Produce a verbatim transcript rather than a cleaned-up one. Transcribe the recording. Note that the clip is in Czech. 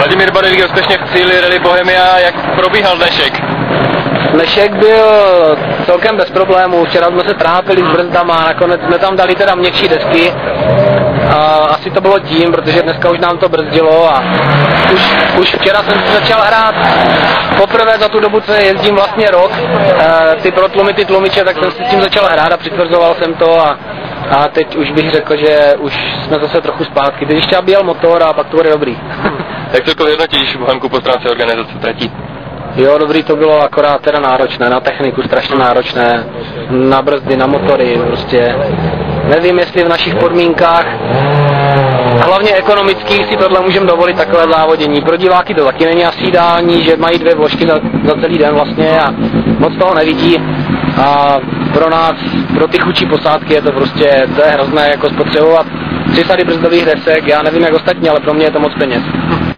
Vladimír Badevý úspěšně v cíli Rally Bohemia, jak probíhal dnešek? Dnešek byl celkem bez problémů, včera jsme se trápili s brzdama, nakonec jsme tam dali teda měkčí desky. A asi to bylo tím, protože dneska už nám to brzdilo a už, už včera jsem si začal hrát poprvé za tu dobu, co jezdím vlastně rok, e, ty protlumy, ty tlumiče, tak jsem si s tím začal hrát a přitvrzoval jsem to a, a teď už bych řekl, že už jsme zase trochu zpátky, teď ještě byl motor a pak to bude dobrý. Jak celkově hodnotíš Bohemku po stránce organizace tratí? Jo, dobrý, to bylo akorát teda náročné, na techniku strašně náročné, na brzdy, na motory, prostě nevím, jestli v našich podmínkách, hlavně ekonomických, si tohle můžeme dovolit, takové závodění. Pro diváky to taky není asi ideální, že mají dvě vložky za, za celý den vlastně a moc toho nevidí. A pro nás, pro ty chudší posádky je to prostě, to je hrozné jako spotřebovat tři sady brzdových desek, já nevím jak ostatní, ale pro mě je to moc peněz.